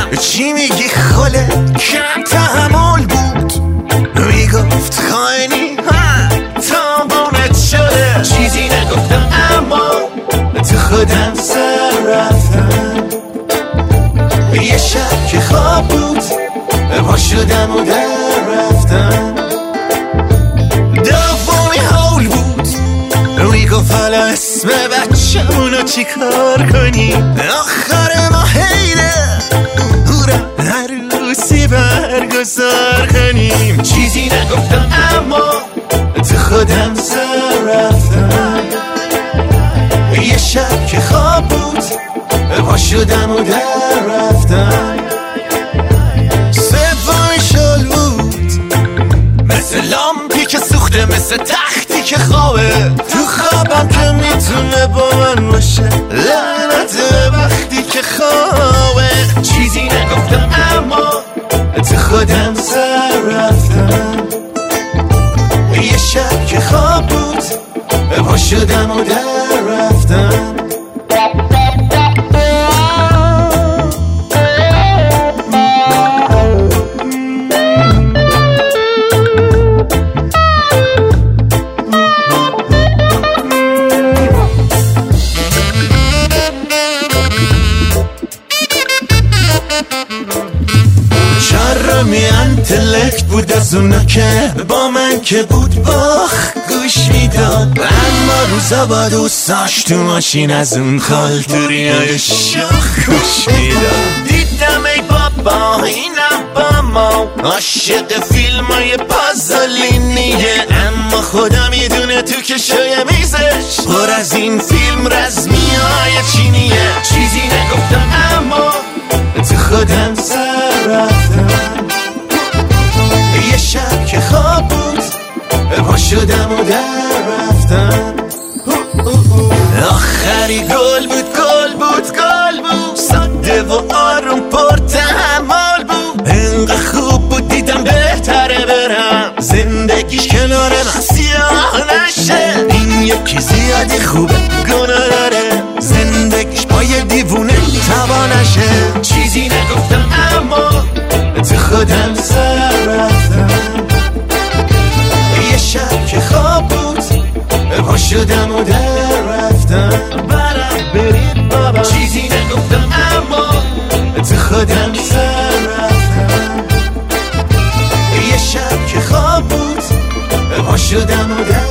چی میگی خاله؟ کم تحمل بود، میگفت خاینی تابونت شده. چیزی نگفتم اما تو خودم سر رفتم. یه شب که خواب بود پا شدم و در رفتم. دومی حول بود، میگفت حالا اسم بچه‌مونو چی کار کنیم؟ آخر ما حیله هورا عروسی برگزار کنیم. چیزی نگفتم اما تو خودم سر رفتم. یه شب که خواب بود پا شدم و در رفتم. سومی شل بود، مثل لامپی که سوخته، مثل تختی که خوابه. تو خوابم که میتونه با من باشه، لعنت وقتی که خوابه. چیزی نگفتم اما تو خودم سر رفتم. یه شب که خواب بود پا شدم و در رفتم. چرمی انتلکت بود از اونا که با من که بود باخ گوش میداد. اما روزا با دوستاش تو ماشین از اون خالتوریای شاخ گوش میداد. دیدم ای بابا اینم با ما عاشق فیلمای پازلینیه، اما خدا میدونه تو کشوی میزش پر از این فیلم رزمیای چینیه. چیزی نگفتم اما تو خودم سر رفتم. یه شب که خواب بود پا شدم و در رفتم. آخری گل بود گل بود گل بود، ساده و آروم پر تحمل بود. انقدر خوب بود دیدم بهتره برم، زندگیش کنار من سیاه نشه. این یکی زیادی خوبه گناه داره، زندگیش با یه دیوونه تبا نشه. چیزی نگفتم اما تو خودم سر رفتم. یه شب که خواب بود پا شدم و در رفتم. برم برید بابا. چیزی نگفتم اما تو خودم سر رفتم. یه شب که خواب بود پا شدم و در